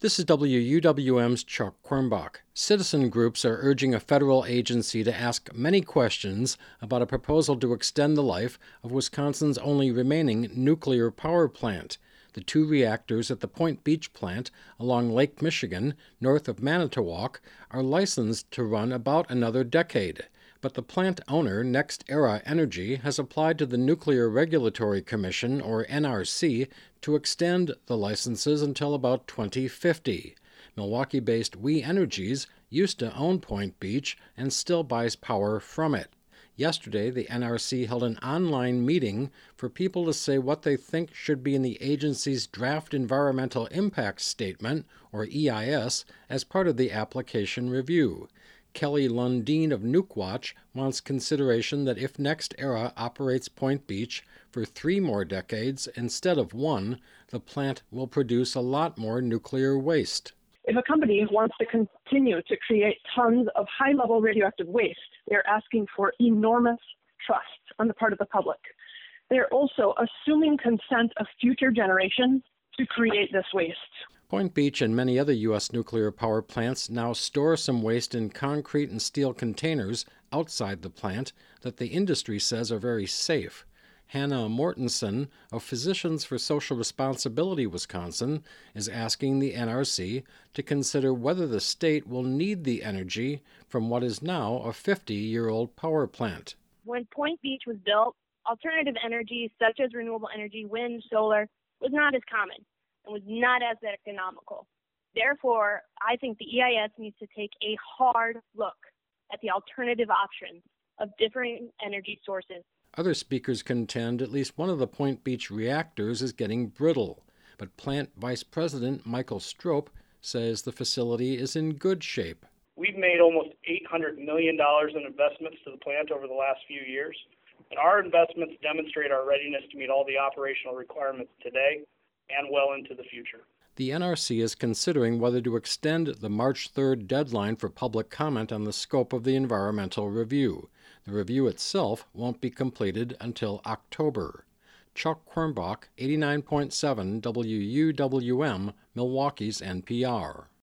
This is WUWM's Chuck Quirmbach. Citizen groups are urging a federal agency to ask many questions about a proposal to extend the life of Wisconsin's only remaining nuclear power plant. The two reactors at the Point Beach plant along Lake Michigan, north of Manitowoc, are licensed to run about another decade. But the plant owner, NextEra Energy, has applied to the Nuclear Regulatory Commission, or NRC, to extend the licenses until about 2050. Milwaukee-based We Energies used to own Point Beach and still buys power from it. Yesterday, the NRC held an online meeting for people to say what they think should be in the agency's draft environmental impact statement, or EIS, as part of the application review. Kelly Lundeen of Nukewatch wants consideration that if NextEra operates Point Beach for 3 more decades instead of 1, the plant will produce a lot more nuclear waste. If a company wants to continue to create tons of high-level radioactive waste, they're asking for enormous trust on the part of the public. They're also assuming consent of future generations to create this waste. Point Beach and many other U.S. nuclear power plants now store some waste in concrete and steel containers outside the plant that the industry says are very safe. Hannah Mortensen of Physicians for Social Responsibility Wisconsin is asking the NRC to consider whether the state will need the energy from what is now a 50-year-old power plant. When Point Beach was built, alternative energy such as renewable energy, wind, solar, was not as common and was not as economical. Therefore, I think the EIS needs to take a hard look at the alternative options of different energy sources. Other speakers contend at least one of the Point Beach reactors is getting brittle, but Plant Vice President Michael Strope says the facility is in good shape. We've made almost $800 million in investments to the plant over the last few years, and our investments demonstrate our readiness to meet all the operational requirements today and well into the future. The NRC is considering whether to extend the March 3rd deadline for public comment on the scope of the environmental review. The review itself won't be completed until October. Chuck Quirmbach, 89.7 WUWM, Milwaukee's NPR.